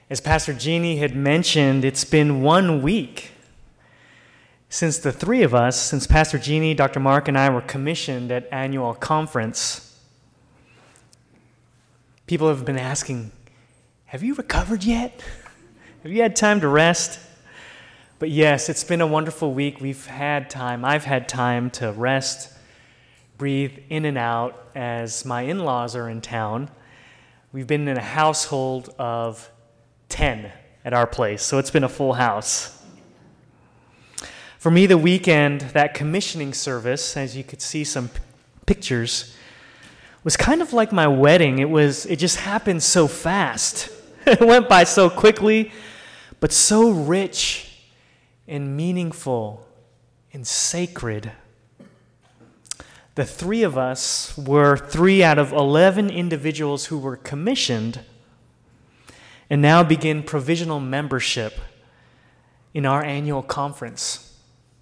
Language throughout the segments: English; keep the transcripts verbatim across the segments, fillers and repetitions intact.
As Pastor Jeannie had mentioned, it's been one week since the three of us, since Pastor Jeannie, Doctor Mark, and I were commissioned at annual conference. People have been asking, have you recovered yet? Have you had time to rest? But yes, it's been a wonderful week. We've had time, I've had time to rest, breathe in and out as my in-laws are in town. We've been in a household of ten at our place, so it's been a full house. For me, the weekend, that commissioning service, as you could see some p- pictures, was kind of like my wedding. It was, it just happened so fast. It went by so quickly, but so rich and meaningful and sacred. The three of us were three out of eleven individuals who were commissioned and now begin provisional membership in our annual conference.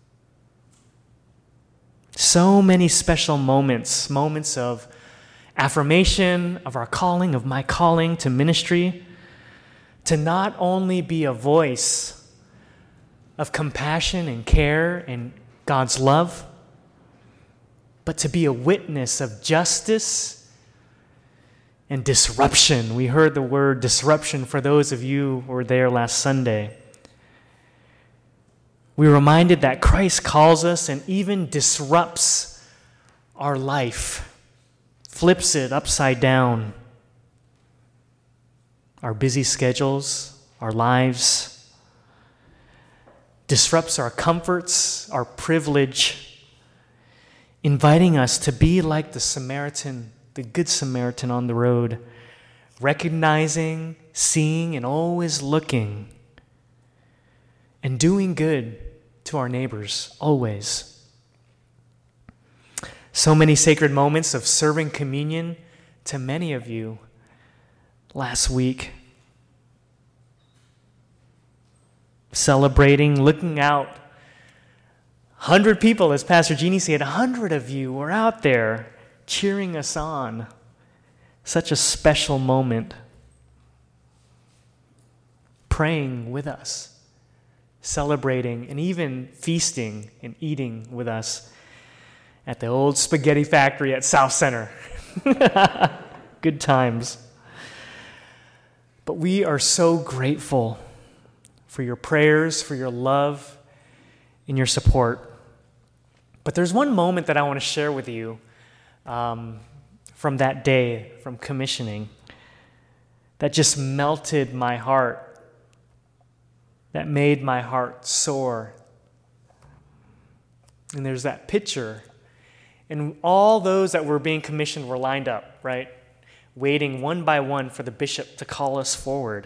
So many special moments, moments of affirmation of our calling, of my calling to ministry, to not only be a voice of compassion and care and God's love, but to be a witness of justice and disruption. We heard the word disruption for those of you who were there last Sunday. We were reminded that Christ calls us and even disrupts our life, flips it upside down. Our busy schedules, our lives, disrupts our comforts, our privilege, inviting us to be like the Samaritan, the Good Samaritan on the road, recognizing, seeing, and always looking, and doing good to our neighbors, always. So many sacred moments of serving communion to many of you last week. Celebrating, looking out. one hundred people, as Pastor Jeannie said, one hundred of you were out there cheering us on. Such a special moment. Praying with us, celebrating, and even feasting and eating with us at the old spaghetti factory at South Center. Good times. But we are so grateful for your prayers, for your love, and your support. But there's one moment that I want to share with you um, from that day, from commissioning, that just melted my heart, that made my heart soar. And there's that picture. And all those that were being commissioned were lined up, right? Waiting one by one for the bishop to call us forward,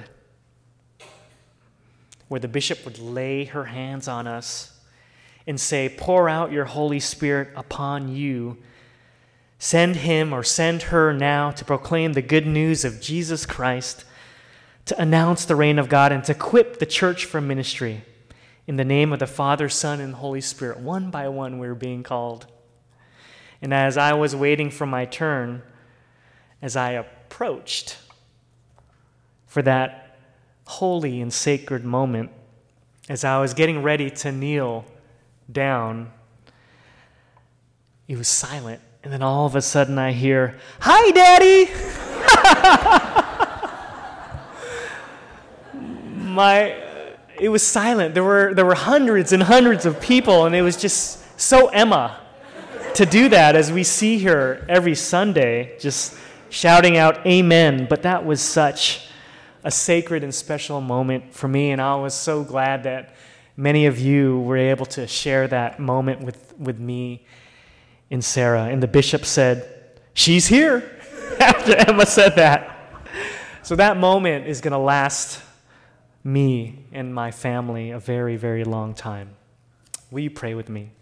where the bishop would lay her hands on us and say, pour out your Holy Spirit upon you. Send him or send her now to proclaim the good news of Jesus Christ, to announce the reign of God, and to equip the church for ministry. In the name of the Father, Son, and Holy Spirit, one by one we were being called. And as I was waiting for my turn, as I approached for that holy and sacred moment, as I was getting ready to kneel down, it was silent. And then all of a sudden I hear, "Hi, Daddy!" My, it was silent. There were there were hundreds and hundreds of people, and it was just so Emma to do that, as we see her every Sunday, just shouting out amen. But that was such a sacred and special moment for me, and I was so glad that many of you were able to share that moment with, with me and Sarah. And the bishop said, "She's here," after Emma said that. So that moment is going to last me and my family a very, very long time. Will you pray with me?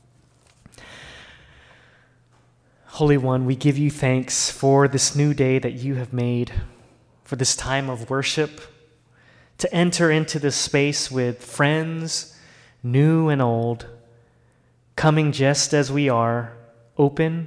Holy One, we give you thanks for this new day that you have made, for this time of worship, to enter into this space with friends, new and old, coming just as we are, open,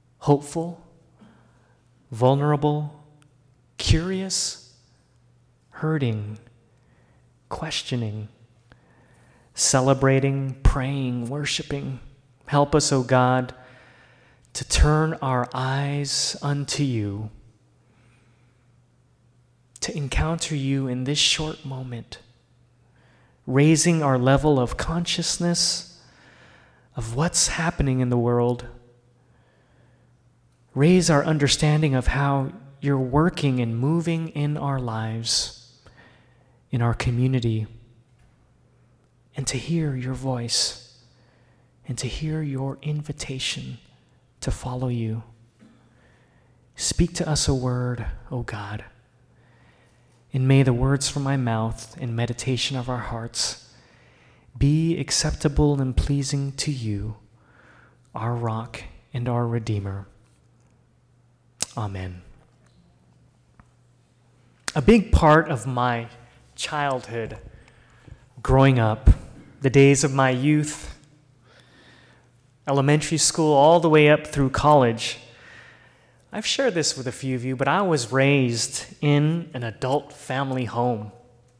hopeful, vulnerable, curious, hurting, questioning, celebrating, praying, worshiping. Help us, O God, to turn our eyes unto you, to encounter you in this short moment, raising our level of consciousness of what's happening in the world. Raise our understanding of how you're working and moving in our lives, in our community, and to hear your voice and to hear your invitation to follow you. Speak to us a word, O God, and may the words from my mouth and meditation of our hearts be acceptable and pleasing to you, our rock and our Redeemer. Amen. A big part of my childhood, growing up, the days of my youth, elementary school, all the way up through college, I've shared this with a few of you, but I was raised in an adult family home.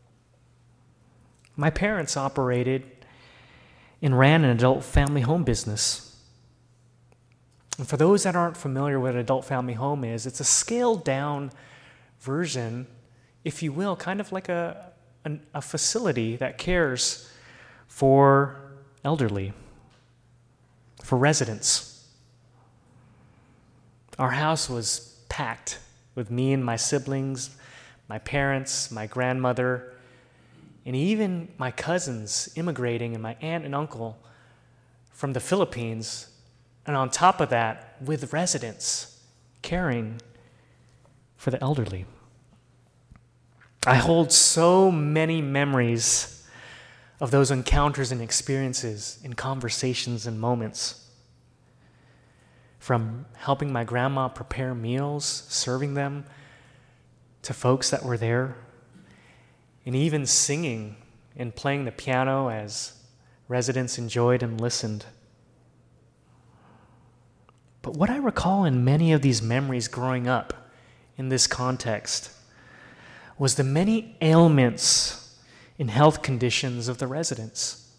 My parents operated and ran an adult family home business. And for those that aren't familiar with what an adult family home is, it's a scaled down version, if you will, kind of like a, a, a facility that cares for elderly, for residents. Our house was packed with me and my siblings, my parents, my grandmother, and even my cousins immigrating and my aunt and uncle from the Philippines. And on top of that, with residents caring for the elderly. I hold so many memories of those encounters and experiences and conversations and moments. From helping my grandma prepare meals, serving them to folks that were there, and even singing and playing the piano as residents enjoyed and listened. But what I recall in many of these memories growing up in this context was the many ailments and health conditions of the residents.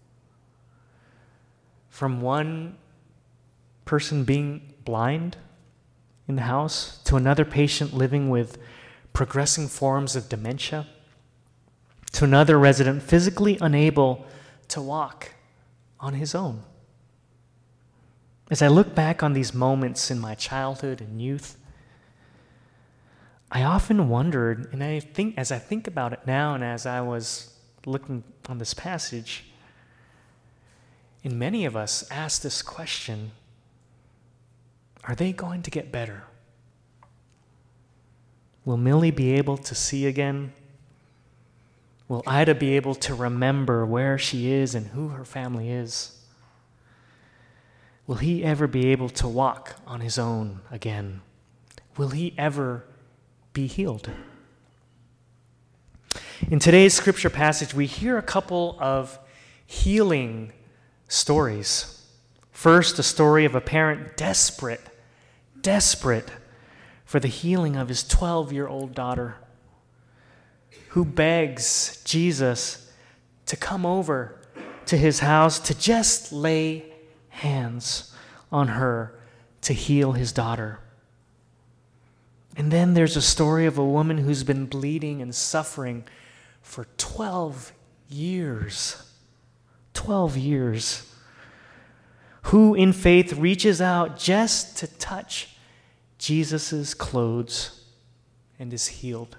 From one person being blind in the house to another patient living with progressing forms of dementia to another resident physically unable to walk on his own. As I look back on these moments in my childhood and youth, I often wondered, and I think as I think about it now and as I was looking on this passage, and many of us ask this question, are they going to get better? Will Millie be able to see again? Will Ida be able to remember where she is and who her family is? Will he ever be able to walk on his own again? Will he ever be healed? In today's scripture passage, we hear a couple of healing stories. First, a story of a parent desperate, desperate for the healing of his twelve-year-old daughter, who begs Jesus to come over to his house to just lay hands on her to heal his daughter. And then there's a story of a woman who's been bleeding and suffering for twelve years. twelve years. Who in faith reaches out just to touch Jesus' clothes and is healed.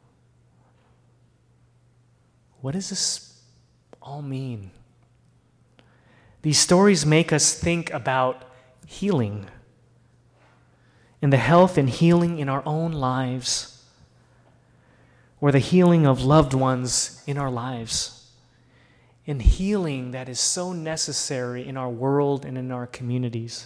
What does this all mean? These stories make us think about healing and the health and healing in our own lives, or the healing of loved ones in our lives, and healing that is so necessary in our world and in our communities.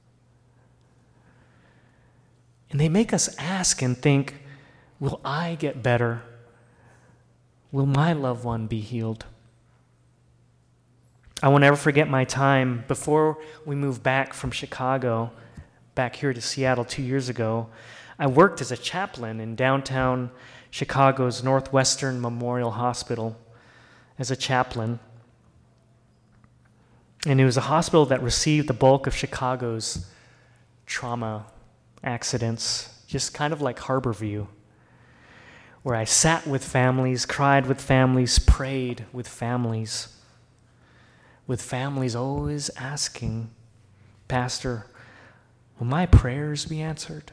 And they make us ask and think, will I get better? Will my loved one be healed? I will never forget my time before we moved back from Chicago, back here to Seattle two years ago. I worked as a chaplain in downtown Chicago's Northwestern Memorial Hospital as a chaplain. And it was a hospital that received the bulk of Chicago's trauma accidents, just kind of like Harborview, where I sat with families, cried with families, prayed with families, with families always asking, Pastor, will my prayers be answered?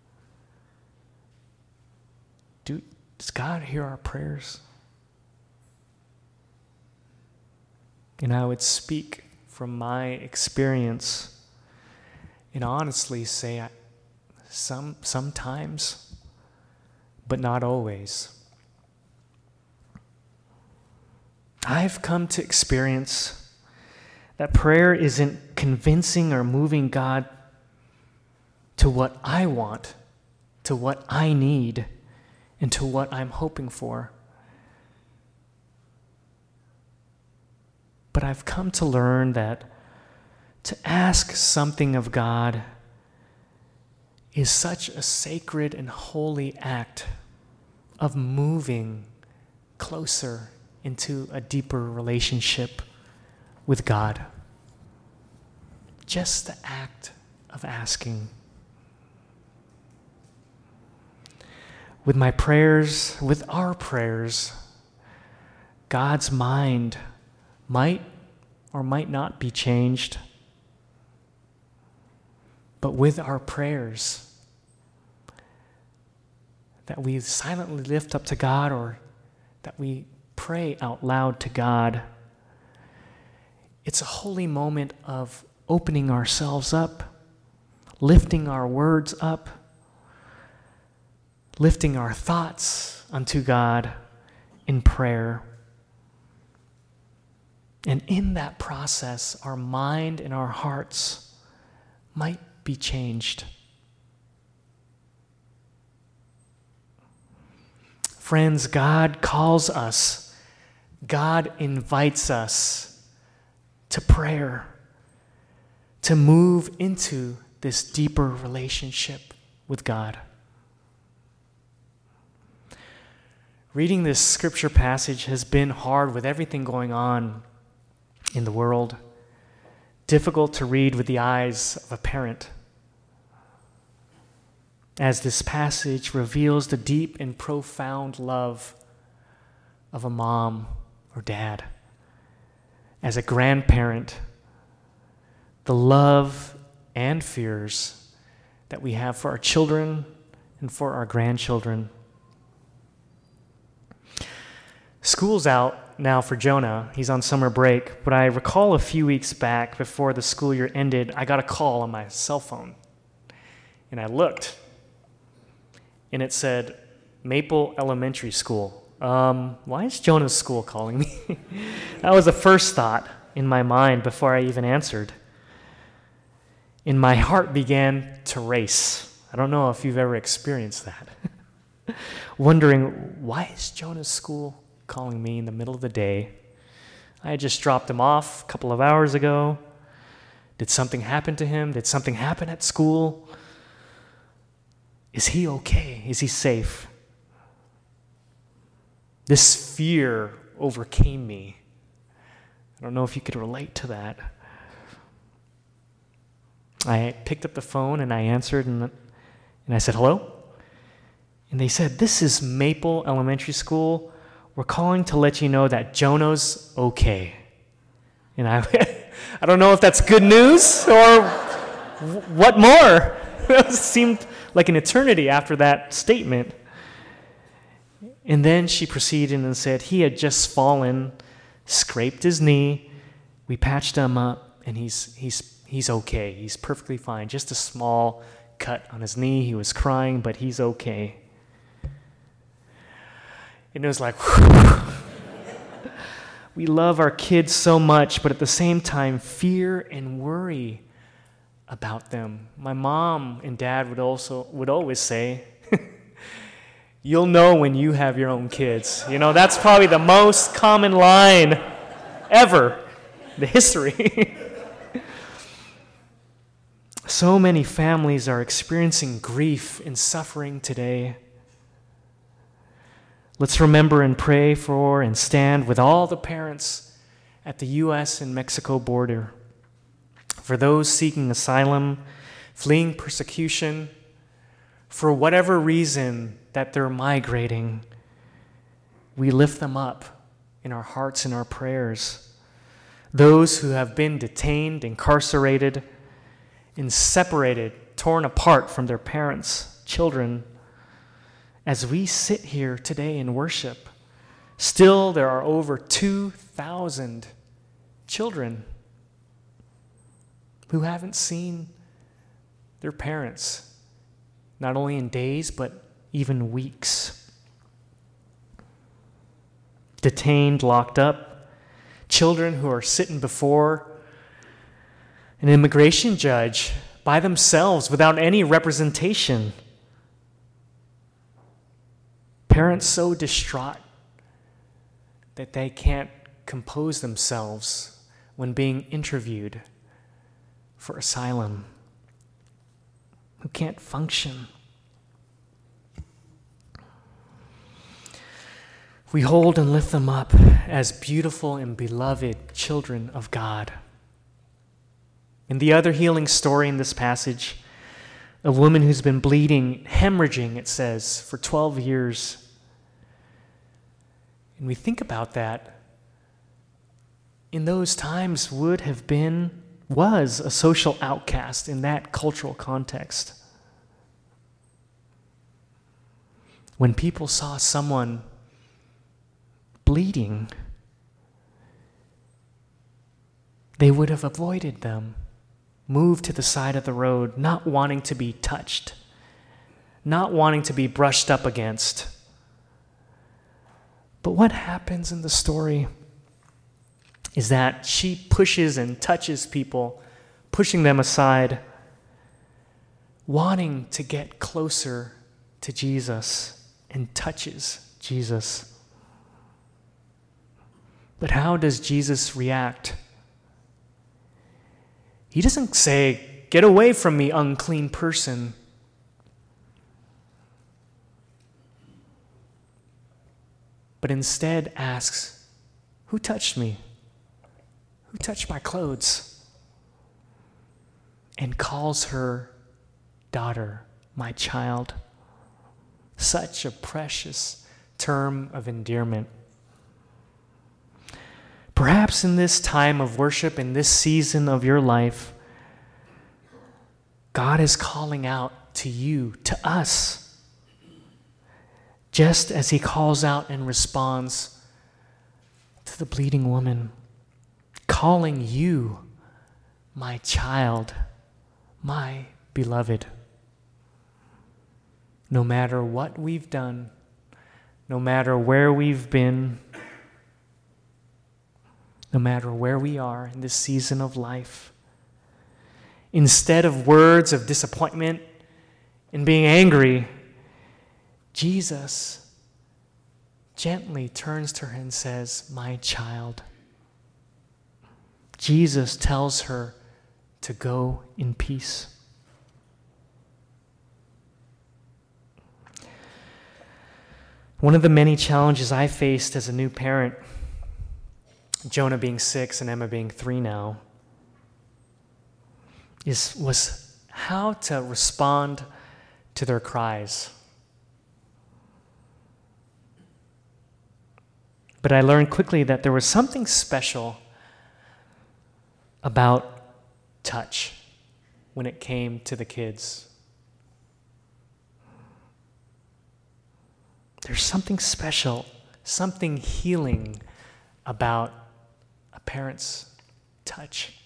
Do, does God hear our prayers? And I would speak from my experience and honestly say, I, some sometimes, but not always. I've come to experience that prayer isn't convincing or moving God to what I want, to what I need, and to what I'm hoping for. But I've come to learn that to ask something of God is such a sacred and holy act of moving closer into a deeper relationship with God. Just the act of asking. With my prayers, with our prayers, God's mind might or might not be changed. But with our prayers that we silently lift up to God or that we pray out loud to God, it's a holy moment of opening ourselves up, lifting our words up, lifting our thoughts unto God in prayer. And in that process, our mind and our hearts might be changed. Friends, God calls us, God invites us to prayer, to move into this deeper relationship with God. Reading this scripture passage has been hard with everything going on in the world, difficult to read with the eyes of a parent, as this passage reveals the deep and profound love of a mom or dad. As a grandparent, the love and fears that we have for our children and for our grandchildren. School's out now for Jonah. He's on summer break, but I recall a few weeks back before the school year ended, I got a call on my cell phone. And I looked, and it said, Maple Elementary School. Um, why is Jonah's school calling me? That was the first thought in my mind before I even answered. And my heart began to race. I don't know if you've ever experienced that. Wondering, why is Jonah's school calling me in the middle of the day? I had just dropped him off a couple of hours ago. Did something happen to him? Did something happen at school? Is he okay? Is he safe? This fear overcame me. I don't know if you could relate to that. I picked up the phone and I answered and, and I said, hello? And they said, this is Maple Elementary School. We're calling to let you know that Jonah's okay. And I I don't know if that's good news or what more. It seemed like an eternity after that statement. And then she proceeded and said he had just fallen, scraped his knee. We patched him up, and he's he's he's okay. He's perfectly fine. Just a small cut on his knee. He was crying, but he's okay. And it was like, we love our kids so much, but at the same time, fear and worry about them. My mom and dad would also would always say, you'll know when you have your own kids. You know, that's probably the most common line ever in the history. So many families are experiencing grief and suffering today. Let's remember and pray for and stand with all the parents at the U S and Mexico border, for those seeking asylum, fleeing persecution, for whatever reason that they're migrating. We lift them up in our hearts and our prayers. Those who have been detained, incarcerated, and separated, torn apart from their parents, children. As we sit here today in worship, still there are over two thousand children who haven't seen their parents, not only in days, but even weeks. Detained, locked up, children who are sitting before an immigration judge by themselves without any representation. Parents so distraught that they can't compose themselves when being interviewed for asylum, who can't function. We hold and lift them up as beautiful and beloved children of God. In the other healing story in this passage, a woman who's been bleeding, hemorrhaging, it says, for twelve years. And we think about that, in those times would have been, was a social outcast in that cultural context. When people saw someone bleeding, they would have avoided them, moved to the side of the road, not wanting to be touched, not wanting to be brushed up against. But what happens in the story is that she pushes and touches people, pushing them aside, wanting to get closer to Jesus, and touches Jesus. But how does Jesus react? He doesn't say, "Get away from me, unclean person." But instead asks, "Who touched me? Who touched my clothes?" And calls her daughter, my child. Such a precious term of endearment. Perhaps in this time of worship, in this season of your life, God is calling out to you, to us, just as he calls out and responds to the bleeding woman, calling you, my child, my beloved. No matter what we've done, no matter where we've been, no matter where we are in this season of life, instead of words of disappointment and being angry, Jesus gently turns to her and says, "My child." Jesus tells her to go in peace. One of the many challenges I faced as a new parent, Jonah being six and Emma being three now, is was how to respond to their cries. But I learned quickly that there was something special about touch when it came to the kids. There's something special, something healing about a parent's touch.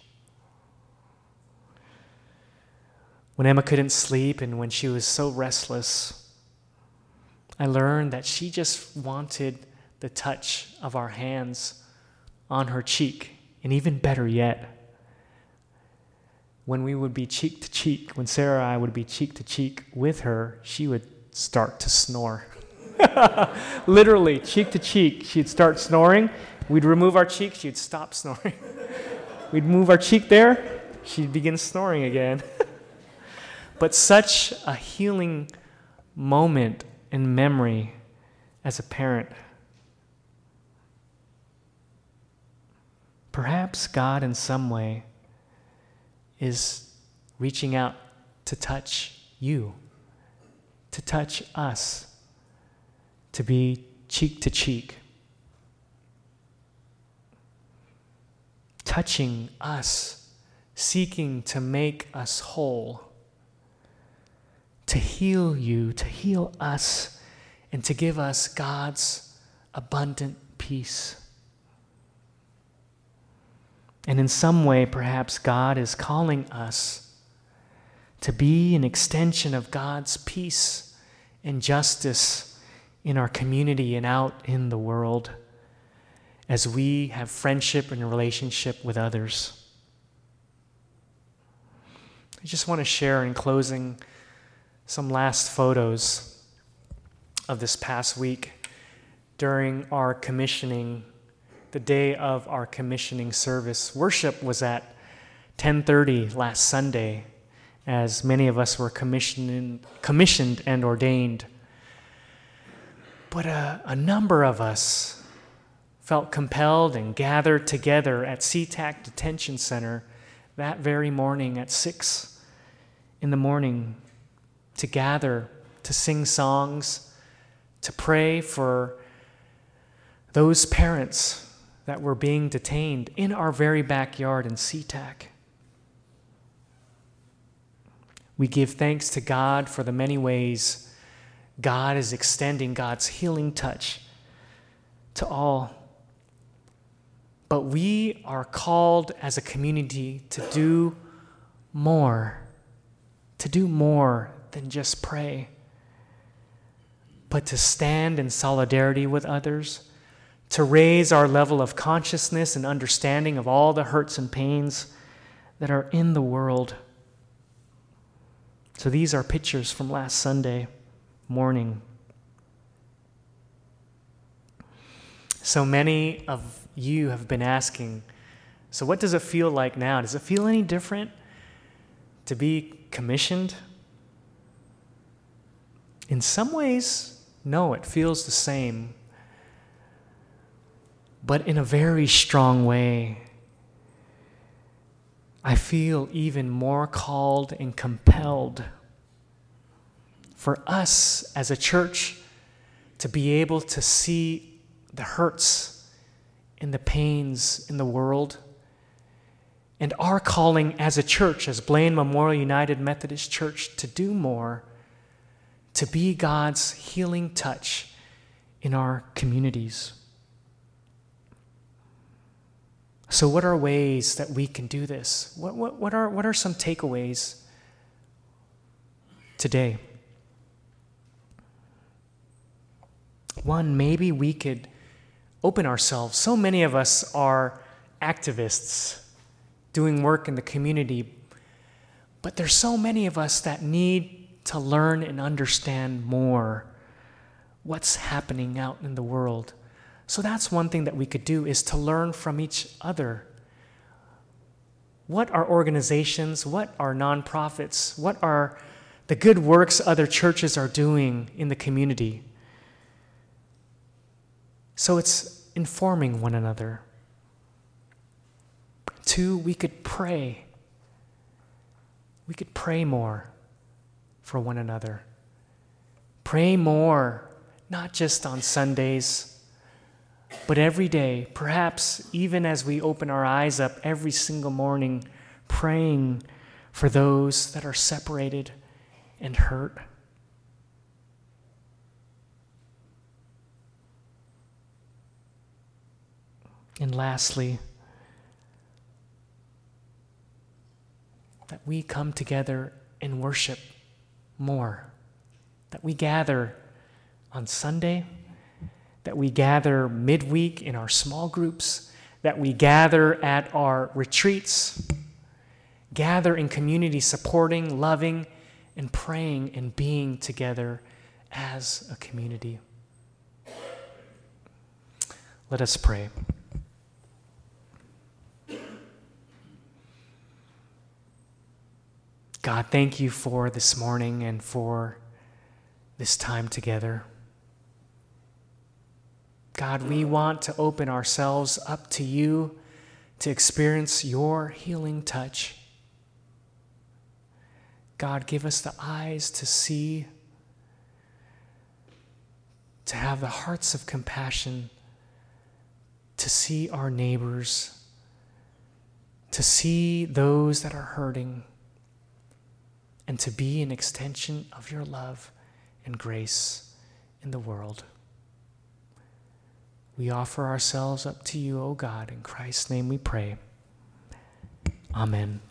When Emma couldn't sleep and when she was so restless, I learned that she just wanted the touch of our hands on her cheek. And even better yet, when we would be cheek to cheek, when Sarah and I would be cheek to cheek with her, she would start to snore. Literally, cheek to cheek, she'd start snoring. We'd remove our cheek, she'd stop snoring. We'd move our cheek there, she'd begin snoring again. but such a healing moment in memory as a parent. Perhaps God in some way is reaching out to touch you, to touch us, to be cheek to cheek, touching us, seeking to make us whole, to heal you, to heal us, and to give us God's abundant peace. And in some way, perhaps God is calling us to be an extension of God's peace and justice in our community and out in the world as we have friendship and relationship with others. I just want to share in closing some last photos of this past week during our commissioning, the day of our commissioning service. Worship was at ten thirty last Sunday, as many of us were commissioned, commissioned and ordained. But a, a number of us felt compelled and gathered together at SeaTac Detention Center that very morning at six in the morning to gather, to sing songs, to pray for those parents that were being detained in our very backyard in SeaTac. We give thanks to God for the many ways God is extending God's healing touch to all. But we are called as a community to do more, to do more than just pray, but to stand in solidarity with others, to raise our level of consciousness and understanding of all the hurts and pains that are in the world. So these are pictures from last Sunday morning. So many of you have been asking, so what does it feel like now? Does it feel any different to be commissioned? In some ways, no, it feels the same. But in a very strong way, I feel even more called and compelled for us as a church to be able to see the hurts and the pains in the world, and our calling as a church, as Blaine Memorial United Methodist Church, to do more, to be God's healing touch in our communities. So what are ways that we can do this? What, what, what, are, what are some takeaways today? One, maybe we could open ourselves. So many of us are activists doing work in the community, but there's so many of us that need to learn and understand more what's happening out in the world. So that's one thing that we could do, is to learn from each other. What are organizations, what are nonprofits, what are the good works other churches are doing in the community? So it's informing one another. Two, we could pray. We could pray more for one another. Pray more, not just on Sundays, but every day, perhaps even as we open our eyes up every single morning, praying for those that are separated and hurt. And lastly, that we come together and worship more, that we gather on Sunday, that we gather midweek in our small groups, that we gather at our retreats, gather in community supporting, loving, and praying and being together as a community. Let us pray. God, thank you for this morning and for this time together. God, we want to open ourselves up to you to experience your healing touch. God, give us the eyes to see, to have the hearts of compassion, to see our neighbors, to see those that are hurting, and to be an extension of your love and grace in the world. We offer ourselves up to you, O God. In Christ's name we pray. Amen.